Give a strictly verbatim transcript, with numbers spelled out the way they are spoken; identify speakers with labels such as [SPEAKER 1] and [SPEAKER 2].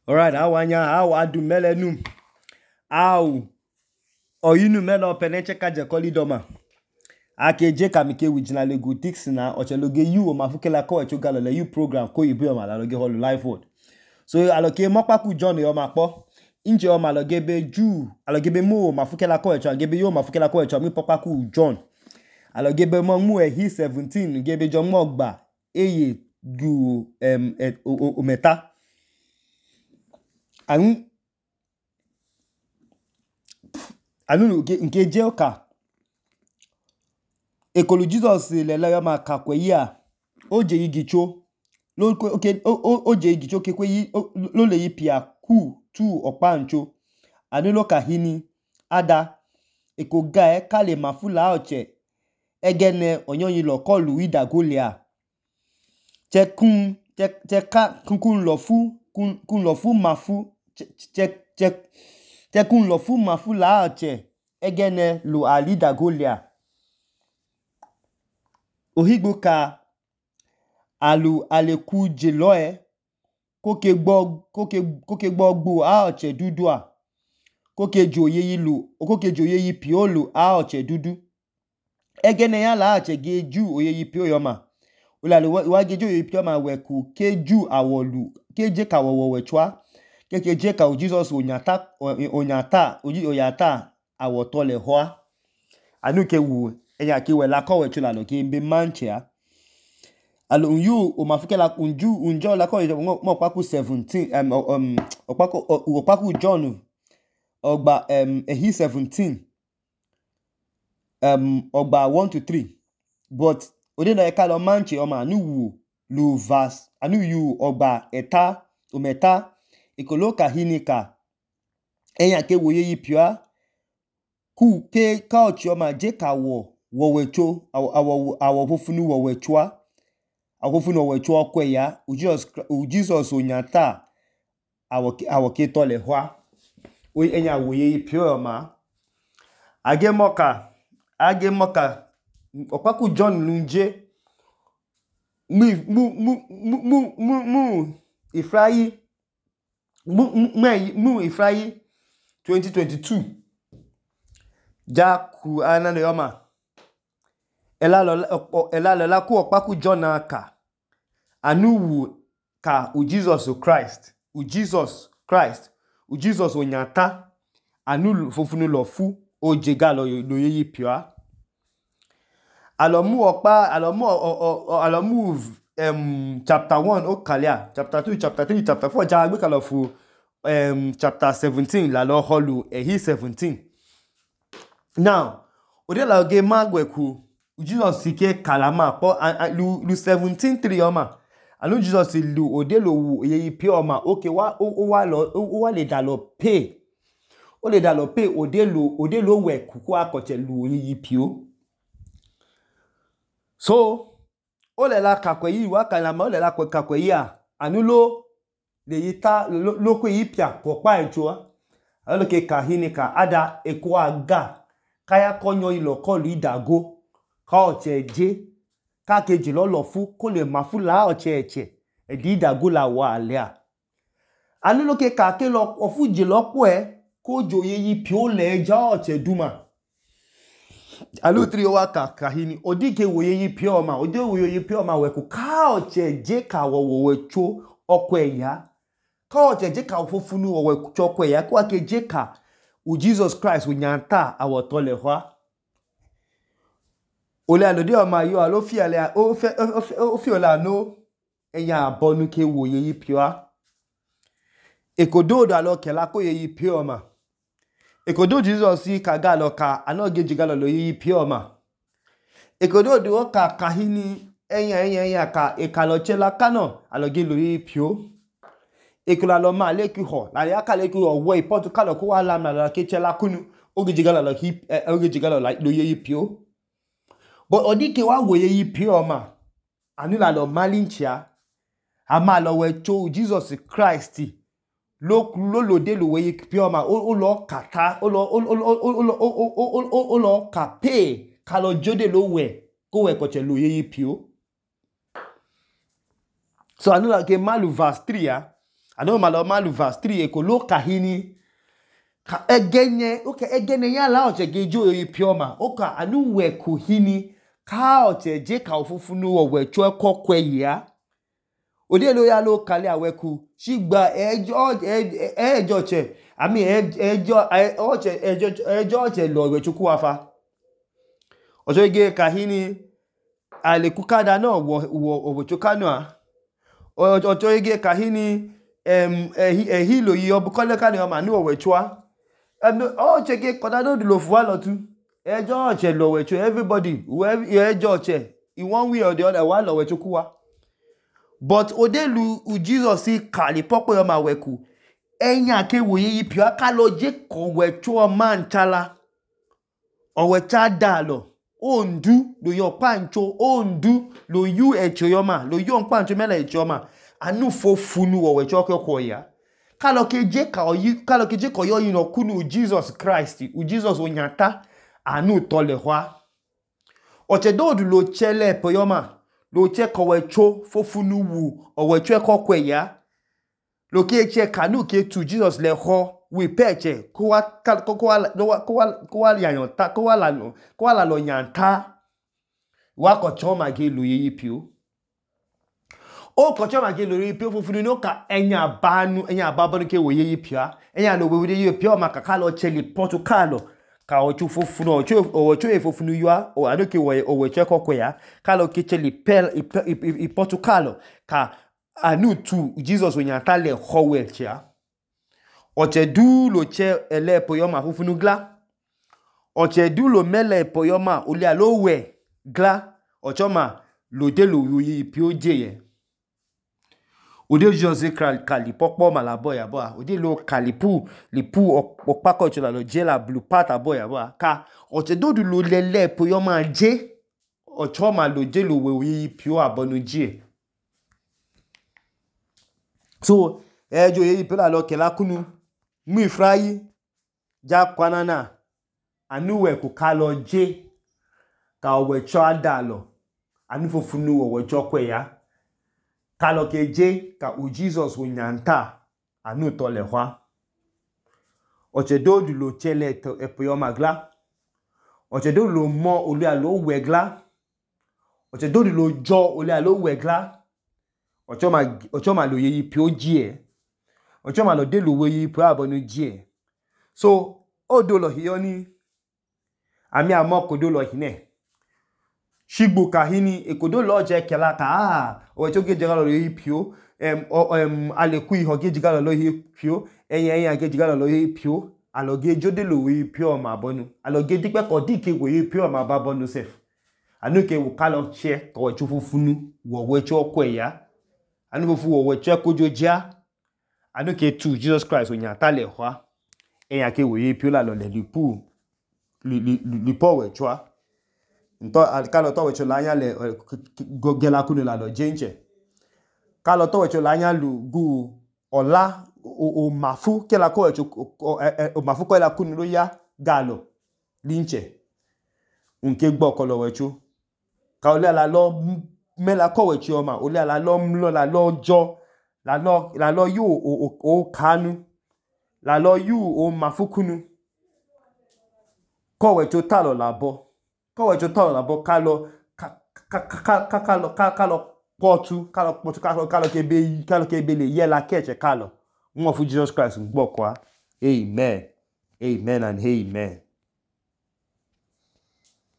[SPEAKER 1] All right, how anya how adu melenu. How oyinu melo peneche kaje koli doma. Ake je kamike wijina lego Dixina ocheloge you o mafukela ko echogalo le you program ko ibe o malaloge holu live word. So aloke mopaku John yo mapo. Inje o maloge be ju aloge be mo mafukela ko echo agebe yo mafukela ko echo mi popaku John. Aloge be mo mu e he seventeen gebe John mogba eye gu em et o meta. Anu anu nke je oka ekolu Jesus le la ma kakwe ya oje igicho lo okay oje igicho kekwe yi lo le yipia ku tu opancho anu lo kahini ada ekoga e kale mafula oche egene onyoyin lo kolu idagolia chekun cheka kun lo fu kun lo fu mafu che che tekun lo fu mafu la oche egene lo alidagolia ohigbo ka alu aleku jeloe koke gbo koke koke gbogbo a oche dudu a koke joye yilu koke joye yi piolu a oche dudu egene ya la oche geju oye yi pioyoma ulale wa geju oye pioma weku keju awolu keje ka wowo wechwa keke je ka Jesus onyata onyata oji oyata awotole hoa anu ke wu eya ki we la ko wechula lo ke mbe manchia alo unyu o mafukela unju unjo la ko mo paku seventeen um um opaku opaku John ogba um ehi seventeen um ogba one to three but ode na ka lo manchi o ma anu wu lu verse anu yu ogba eta ometa ikoloka hinika eya ke woye yipia ku ke ka ochi o ma je ka wo wo wecho awo awo fofunu wo wechwa awofunu wo wechwa kwe ya Jesus Jesus onyata awo awo ke tole hwa o enya woye yipia ma age moka age moka opaku John lunje mu mu mu mu mu mu ifrayi mu mu mu ifrayi twenty twenty-two ja ku anane yoma ela lo ela lo la ku opaku John aka anu ka u Jesus Christ u Jesus Christ u Jesus onyata anu fofunu lo fu o jega lo lo yi pia alomu opa alomu alomu um chapter one o kalia chapter two chapter three chapter four ja gbe kalo fu um chapter seventeen la lo holu ehi seventeen now ode la ge magweku Jesus sike kalama po lu lu seventeen three oma anu Jesus lu ode lo wu ye ipi oma okay wa o wa lo o wa le da lo pay o le da lo pay ode lo ode lo we kuku akoche lu ye ipi o so o le la kakwe yi wa kalama o le la kakwe yi a anu lo le yita lo ko yipia popa ejo alo ke kahinika ada ekwa ga kaya konyo ilo kolu idago ka oche je ka keji lo lo fu ko le mafu la oche eche edi idago la wa alia anu lo ke ka ke lo ofu je lo po e ko joye yi pi o le ja oche duma alu three wa ka kahini odike woye yi pi o ma ode woye yi pi o ma we ku ka oche je ka wo wo wecho okwe ya ka oche je ka fofunu wo wecho okwe ya ko ake je ka u Jesus Christ unyanta awotole hwa ole alode o ma yo alo fi ale o fe o fi ola no eya bonu ke woye yi pia ekodo do alo kela ko ye yi pia ma ekodo Jesus si kaga lo ka anoge jigalo lo yi pia ma ekodo do ka kahini eyan eyan eyan ka ekalo chela kano aloge lo yi pio ekola lo ma le ki ho la ya ka le ki ho wo ipotu kalo ko wa lam na la ke chela kunu oge jigalo lo ki oge jigalo lo yi pio but odike wa woye yi pio ma anu la lo malinchia ama lo we cho Jesus Christ lo lo lo de lo we pio ma o lo kata o lo o lo o lo ka pe ka lo jode lo we ko we ko che lo yi pio so anu la ke malu verse three ya Ano malo malu verse three ekolo kahini ka egenye okay egene ya la oche gejo yipioma oka anu we kuhini ka oche je ka ofufunu wo we cho kokwe ya ode lo ya lo kale aweku shigba ejo ejo che ami ejo oche ejo ejo oche lo we chuku afa ojo ge kahini ale kukada no wo wo chukanu a ojo ge kahini em ehilo yi obukole kan yo ma ni wo we chua em oche ge koda do lo fu lo tu ejo oche lo we chu everybody whoever ejo oche in one way or the other wa lo we chuku wa. But odelu u Jesus si kali popo yo ma weku enya ke wo yi pio aka lo je ko wechu o man chala o wecha dalo ondu lo yo pancho ondu lo yu echo yo ma lo yo pancho mele echo ma anu fofunu wo wechu ko ya kalo ke je ka oyi kalo ke je ko yo yin okunu Jesus Christ u Jesus onyata anu tole hwa oche dodu lo chele po yo ma lo che ko wecho fofunu wu o wecho ko kwe ya lo ke che kanu ke tu Jesus le ho we peche ko wa ko ko wa ko wa ko wa yan ta ko wa la no ko wa la lo yan ta wa ko choma ge lo yi pio o ko choma ge lo yi pio fofunu no ka enya banu enya babanu ke wo yi pia enya lo we yi pio ma ka ka lo cheli Portugal ka ochu fofunu ochu ochu efofunu yua o adoke wo o weche kokwe ya ka lo ke cheli pel i Portugal ka anu tu Jesus onyata le howe chia oche du lo che ele poyoma fufunu gla oche du lo mele poyoma oli alo we gla ochoma lo de lo yi pioje ye ode Jesus kali popo malabo ya boa ode lo kalipu lipu opako chola lo jela blue pata boya boa ka oche do du lo lele poyoma je ochoma lo je lo we yi pio abonu je. So ejo ye pela lo kela kunu mu ifrayi ja kwanana anuwe ku kalo je ka owe cho adalo anu fofunu wo cho kwe ya kalo ke je ka u Jesus onyanta anu to le hwa oche do du lo chele to epoyo magla oche do lo mo oli alo wegla oche do du lo jo oli alo wegla ochoma ochoma lo yi pio jie ochoma lo de lo we yi pio abonu jie so odo lo hioni ami amoko do lo hine shigbo kahini ekodo lo je kela ka ah o choge je lo yi pio em em aleku iho ge jigalo lo yi pio eyan eyan ge jigalo lo yi pio aloge jode lo we pio ma bonu aloge dipe ko dike we yi pio ma ba bonu sef anuke wo kalo che ko chufufunu wo we cho kweya anu fofu wo we che kojojia anu ke tu Jesus Christ onyata le hwa eyan ke wo yi pio la lo le lipu li li li po we chwa nto kalo to we cho la nya le gogela kunu la lo jenche kalo to we cho la nya lu gu ola o mafu ke la ko we cho o mafu ko la kunu lo ya galo linche unke gbo ko lo we cho ka ole la lo me la ko we cho ma ole la lo mlo la lo jo la lo la lo yu o o kanu la lo yu o mafukunu ko we cho talo la bo ko we cho talo la bo kalo ka ka ka kalo kalo potu kalo potu kalo kalo ke be kalo ke be le ye la keche kalo mo fu Jesus Christ ngbo kwa amen amen and amen.